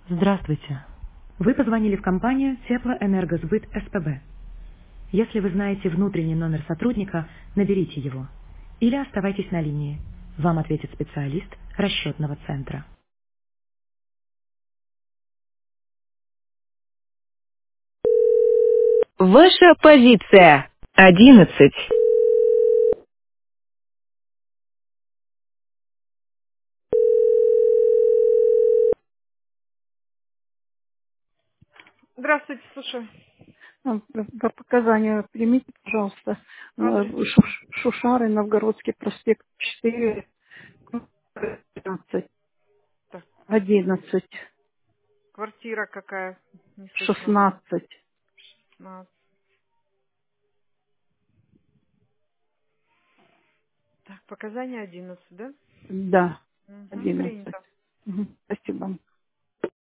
Здравствуйте. Вы позвонили в компанию Теплоэнергосбыт СПБ. Если вы знаете внутренний номер сотрудника, наберите его. Или оставайтесь на линии. Вам ответит специалист расчетного центра. Ваша позиция. 11. Здравствуйте, слушаю. По показанию примите, пожалуйста, Адрес. Шушары, Новгородский проспект 4, 15, Так, 11, квартира какая? Не слышно было. 16. 16. Так, показания 11, да? Да, Угу, 11. принято. Мгм. Спасибо.